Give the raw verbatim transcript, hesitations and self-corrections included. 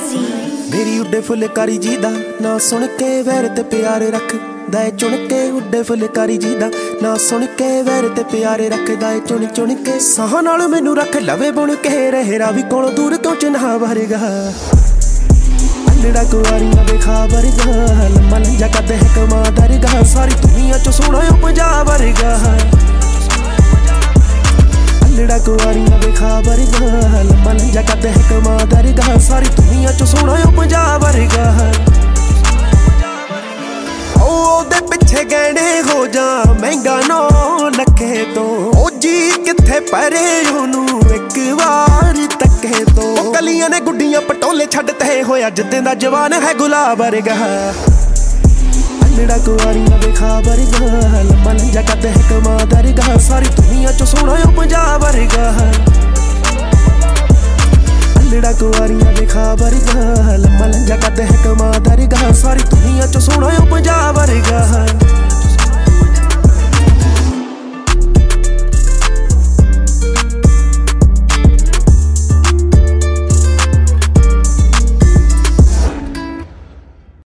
ਮੇਰੀ ਉੱਡੇ ਫੁਲਕਾਰੀ ਜੀ ਦਾ ਨਾ ਸੁਣ ਕੇ ਵੈਰ ਤੇ ਪਿਆਰ ਰੱਖਦਾ ਏ ਚੁਣ ਕੇ। ਉੱਡੇ ਫੁਲਕਾਰੀ ਜੀ ਦਾ ਨਾ ਸੁਣ ਕੇ ਵੈਰ ਤੇ ਪਿਆਰ ਰੱਖਦਾ ਏ ਚੁਣ ਚੁਣ ਕੇ। ਸਾਹ ਨਾਲ ਮੈਨੂੰ ਰੱਖ ਲਵੇ ਬੁਣ ਕੇ ਰਹਿਰਾ ਵੀ ਕੋਲੋਂ ਦੂਰ ਤੋਂ ਚਿਨ੍ਹਾ ਵਰਗਾ। ਅਲੜਾ ਕੁਆਰੀਆਂ ਦੇ ਖਾਬਰ ਗਾ ਲੰਮਾ ਲੰਜਾ ਕੱਦ ਹੈ ਕਮਾ ਦਰਗਾ। ਸਾਰੀ ਦੁਨੀਆ ਚ ਸੋਹਣਾ ਓ ਪੰਜਾਬ ਵਰਗਾ। ਅਲੜਾ ਕੁਆਰੀਆਂ ਦੇ ਖਾਬਰ ਗਾ ਲੰਮਾ ਲੰਜਾ ਕੱਦ ਹੈ ਕਮਾ ਦਰਗਾ। ਸਾਰੀ ਦੁਨੀਆ ਚ ਸੋਹਣਾ ਓ ਪੰਜਾਬ ਵਰਗਾ। ਉਹਦੇ ਪਿੱਛੇ ਗਹਿਣੇ ਹੋ ਜਾ ਮਹਿੰਗਾ ਨੌ ਲੱਖੇ ਤੋਂ। ਉਹ ਜੀ ਕਿੱਥੇ ਪਰੇ ਉਹਨੂੰ ਇੱਕ ਵਾਰ ਤੱਕੇ ਤੋਂ। ਉਹ ਕਲੀਆਂ ਨੇ ਗੁੱਡੀਆਂ ਪਟੋਲੇ ਛੱਡ ਤੇ ਹੋਇਆ ਜਿੱਦਾਂ ਦਾ ਜਵਾਨ ਹੈ ਗੁਲਾਬ ਵਰਗਾ। ਅਲੜਾ ਕੁਆਰੀਆਂ ਦੇ ਖਾਬਰ ਗਾ ਲੰਮਾ ਲੰਜਾ ਕੱਦ ਹੈ ਕਮਾ ਦਰਗਾ। ਸਾਰੀ ਦੁਨੀਆ ਚ ਸੋਹਣਾ ਓ ਪੰਜਾਬ ਵਰਗਾ। ਅਲੜਾ ਕੁਆਰੀਆਂ ਦੇ ਖਾਬਰ ਗਾ ਲੰਮਾ ਲੰਜਾ ਕੱਦ ਹੈ ਕਮਾ ਦਰਗਾ। ਸਾਰੀ ਦੁਨੀਆ ਚ ਸੋਹਣਾ ਓ ਪੰਜਾਬ